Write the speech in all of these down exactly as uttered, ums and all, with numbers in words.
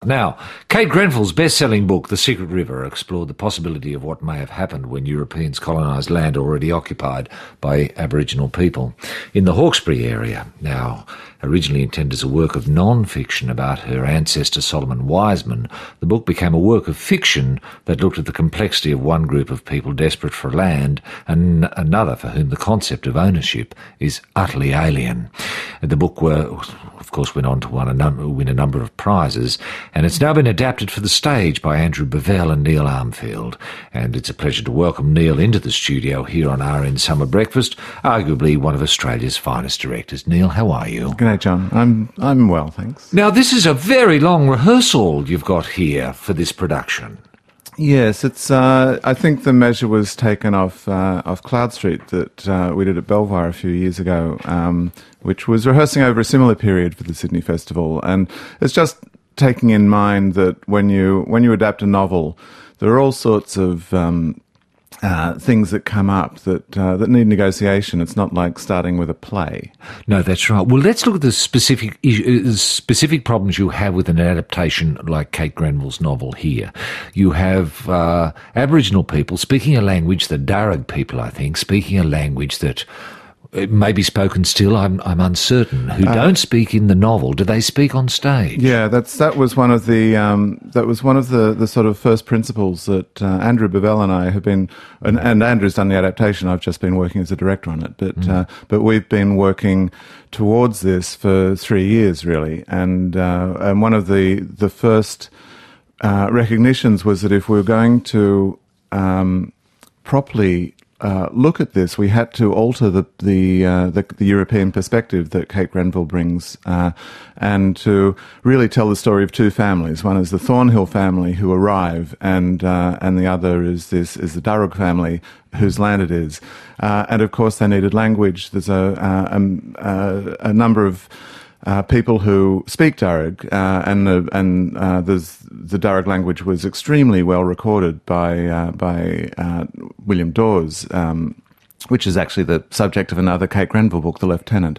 Now, Kate Grenville's best-selling book, The Secret River, explored the possibility of what may have happened when Europeans colonised land already occupied by Aboriginal people in the Hawkesbury area. Now, originally intended as a work of non-fiction about her ancestor Solomon Wiseman, the book became a work of fiction that looked at the complexity of one group of people desperate for land and another for whom the concept of ownership is utterly alien. The book, were, of course, went on to win a, num- win a number of prizes, and it's now been adapted for the stage by Andrew Bavell and Neil Armfield. And it's a pleasure to welcome Neil into the studio here on R N Summer Breakfast, arguably one of Australia's finest directors. Neil, how are you? G'day, John. I'm I'm well, thanks. Now, this is a very long rehearsal you've got here for this production. Yes, it's. Uh, I think the measure was taken off uh, off Cloud Street that uh, we did at Belvoir a few years ago, um, which was rehearsing over a similar period for the Sydney Festival, and it's just taking in mind that when you when you adapt a novel, there are all sorts of um, uh, things that come up that uh, that need negotiation. It's not like starting with a play. No, that's right. Well, let's look at the specific uh, specific problems you have with an adaptation like Kate Grenville's novel here. You have uh, Aboriginal people speaking a language, the Darug people, I think, speaking a language that it may be spoken still, I'm I'm uncertain, who uh, don't speak in the novel. Do they speak on stage? Yeah, that's that was one of the um, that was one of the, the sort of first principles that uh, Andrew Bavell and I have been, and, and Andrew's done the adaptation. I've just been working as a director on it, but mm. uh, but we've been working towards this for three years really, and uh, and one of the the first uh, recognitions was that if we were going to um, properly Uh, look at this, we had to alter the the, uh, the the European perspective that Kate Grenville brings, uh, and to really tell the story of two families. One is the Thornhill family who arrive, and uh, and the other is this is the Darug family whose land it is. Uh, and of course, they needed language. There's a uh, um, uh, a number of Uh, people who speak Darug, uh, and the, and uh, there's, the Darug language was extremely well recorded by uh, by uh, William Dawes, um, which is actually the subject of another Kate Grenville book, The Lieutenant.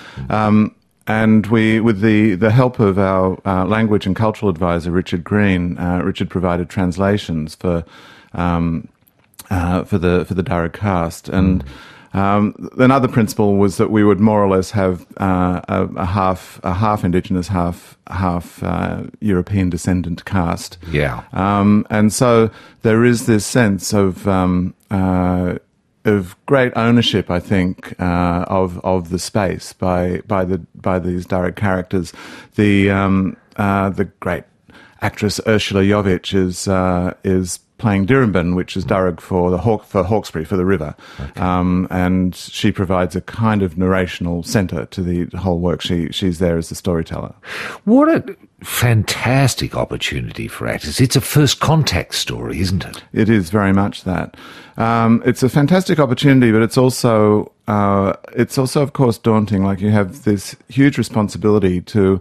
Um, and we, with the, the help of our uh, language and cultural advisor Richard Green, uh, Richard provided translations for um, uh, for the for the Darug cast. And Um, another principle was that we would more or less have uh, a, a half a half Indigenous, half half uh, European descendant cast. Yeah. Um, and so there is this sense of um, uh, of great ownership, I think, uh, of of the space by by the by these Darug characters. The um, uh, the great actress Ursula Jovic is uh, is. playing Dirrabin, which is Darug for the Hawk, for Hawkesbury, for the river. Okay. Um, and she provides a kind of narrational centre to the whole work. She She's there as the storyteller. What a fantastic opportunity for actors. It's a first contact story, isn't it? It is very much that. Um, it's a fantastic opportunity, but it's also, uh, it's also, of course, daunting. Like, you have this huge responsibility to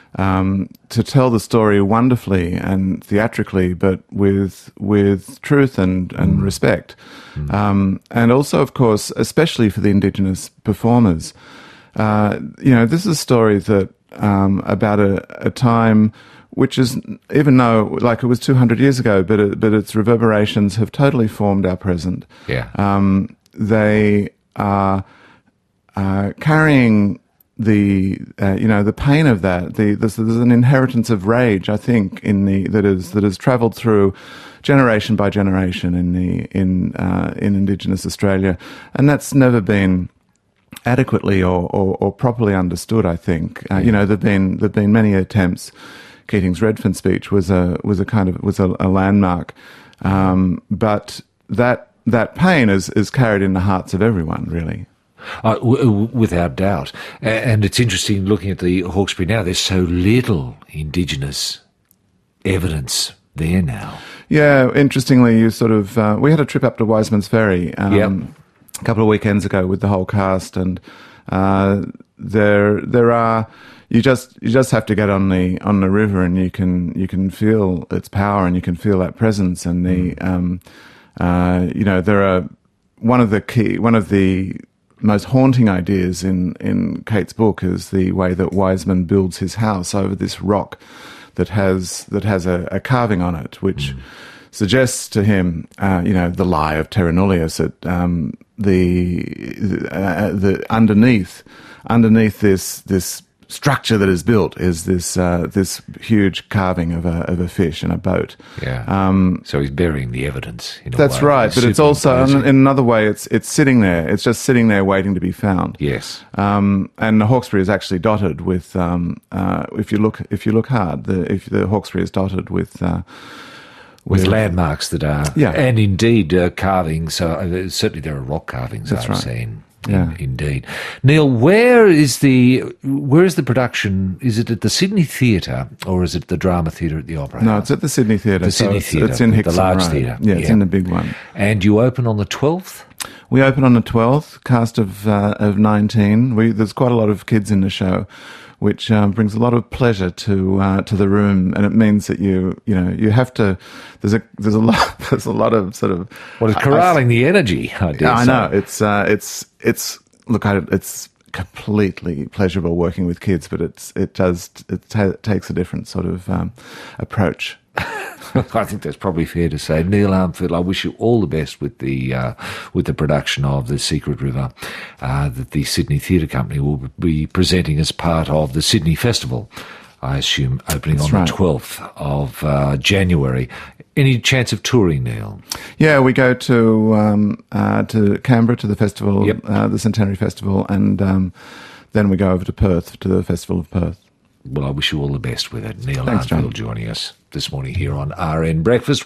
Um, to tell the story wonderfully and theatrically, but with with truth and, and mm. respect. Mm. Um, and also, of course, especially for the Indigenous performers, uh, you know, this is a story that um, about a, a time which is, even though, like, it was two hundred years ago, but it, but its reverberations have totally formed our present. Yeah. Um, they are uh, carrying the uh, you know the pain of that. The there's, there's an inheritance of rage, I think, in the that is that has travelled through generation by generation in the in uh, in Indigenous Australia, and that's never been adequately or, or, or properly understood. I think uh, you know there've been there've been many attempts. Keating's Redfern speech was a was a kind of was a, a landmark, um, but that that pain is is carried in the hearts of everyone, really. Uh, w- without doubt. And it's interesting looking at the Hawkesbury now, there's so little Indigenous evidence there now. Yeah, interestingly, you sort of... Uh, we had a trip up to Wiseman's Ferry um, yep. a couple of weekends ago with the whole cast, and uh, there there are... You just you just have to get on the on the river, and you can you can feel its power, and you can feel that presence, and the mm. um, uh, you know there are one of the key one of the most haunting ideas in, in Kate's book is the way that Wiseman builds his house over this rock that has that has a, a carving on it, which mm. suggests to him, uh, you know, the lie of Terra Nullius, that um, the uh, the underneath underneath this this structure that is built is this uh, this huge carving of a of a fish in a boat. Yeah. Um, so he's burying the evidence. In a that's way. right, he's but it's also in another way. It's it's sitting there. It's just sitting there waiting to be found. Yes. Um, and the Hawkesbury is actually dotted with. Um, uh, if you look if you look hard, the if the Hawkesbury is dotted with. Uh, With landmarks that are, yeah. and indeed uh, carvings. Uh, certainly, there are rock carvings That's I've right. seen. Yeah. In, indeed, Neil. Where is the where is the production? Is it at the Sydney Theatre or is it the Drama Theatre at the Opera House? No, it's at the Sydney Theatre. The so Sydney it's, Theatre, it's in Hickson the large Road. theatre. Yeah, it's yeah. in the big one. And you open on the twelfth. We open on the twelfth. Cast of uh, of nineteen. We, there's quite a lot of kids in the show, which um, brings a lot of pleasure to uh, to the room, and it means that you you know you have to. There's a there's a lot there's a lot of sort of. Well, it's corralling I, the energy. I, yeah, I know it's uh, it's it's look I, it's completely pleasurable working with kids, but it's it does it ta- takes a different sort of um, approach. I think that's probably fair to say. Neil Armfield, I wish you all the best with the uh, with the production of The Secret River uh, that the Sydney Theatre Company will be presenting as part of the Sydney Festival, I assume, opening that's on right. the twelfth of uh, January. Any chance of touring, Neil? Yeah, we go to um, uh, to Canberra to the festival, yep. uh, the Centenary Festival, and um, then we go over to Perth to the Festival of Perth. Well, I wish you all the best with it. Neil Thanks, Armfield John. joining us this morning here on R N Breakfast.